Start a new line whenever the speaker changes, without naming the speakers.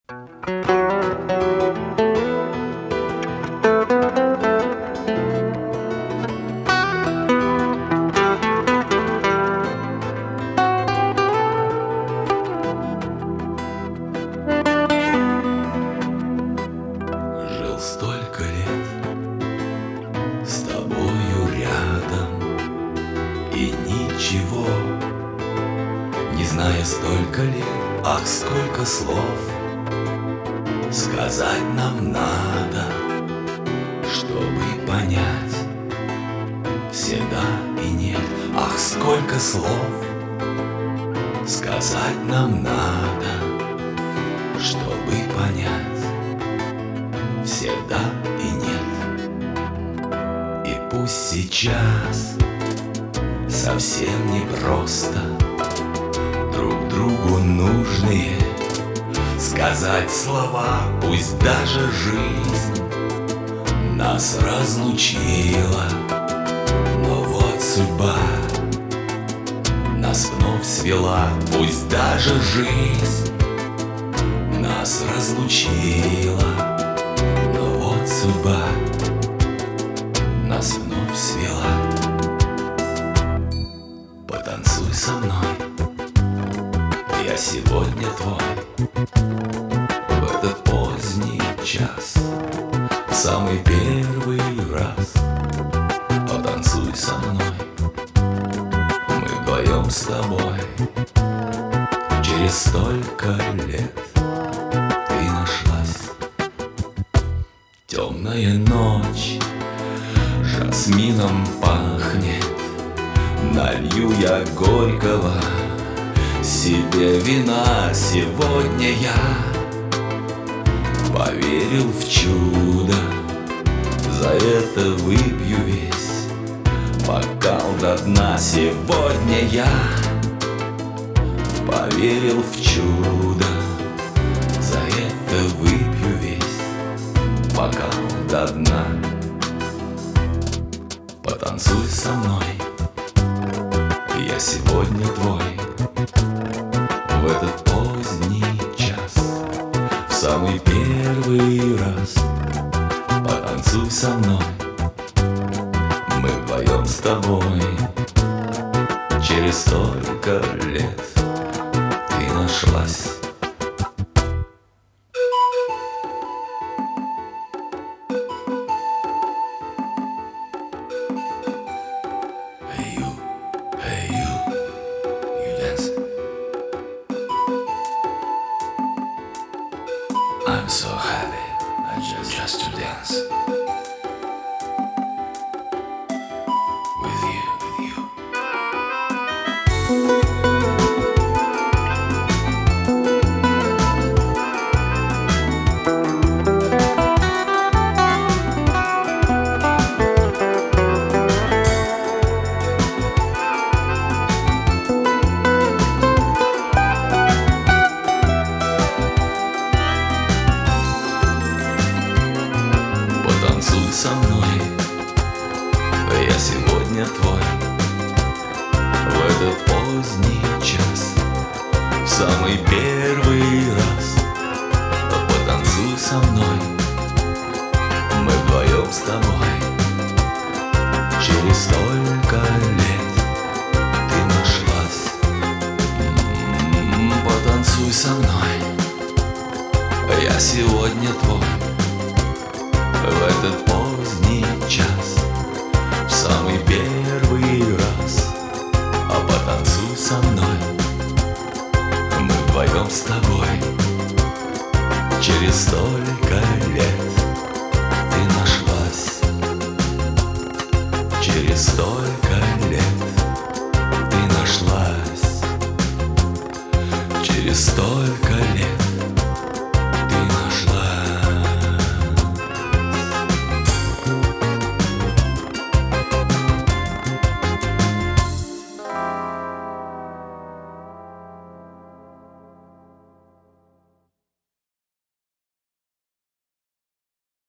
Жил столько лет с тобою рядом, и ничего не зная столько лет. Ах, сколько слов сказать нам надо, чтобы понять все да и нет. Ах, сколько слов сказать нам надо, чтобы понять все да и нет. И пусть сейчас совсем непросто друг другу нужные сказать слова, пусть даже жизнь нас разлучила, но вот судьба нас вновь свела. Пусть даже жизнь нас разлучила, но вот судьба нас вновь свела. Потанцуй со мной, я сегодня твой, в этот поздний час, в самый первый раз. Потанцуй со мной, мы вдвоем с тобой, через столько лет ты нашлась. Темная ночь жасмином пахнет, налью я горького себе вина. Сегодня я поверил в чудо, за это выпью весь бокал до дна. Сегодня я поверил в чудо, за это выпью весь бокал до дна. Потанцуй со мной, я сегодня твой, в этот поздний час, в самый первый раз. Потанцуй со мной, мы вдвоем с тобой, через столько лет ты нашлась. Hey you, hey you, you dancing? I'm so happy, I just to dance with you, with you. Потанцуй со мной, я сегодня твой, в этот поздний час, в самый первый раз. Потанцуй со мной, мы вдвоем с тобой, через столько лет ты нашлась. Потанцуй со мной, я сегодня твой, в этот поздний час, в самый первый раз. А потанцуй со мной, мы вдвоем с тобой, через столько лет ты нашлась. Через столько лет ты нашлась. Через столько лет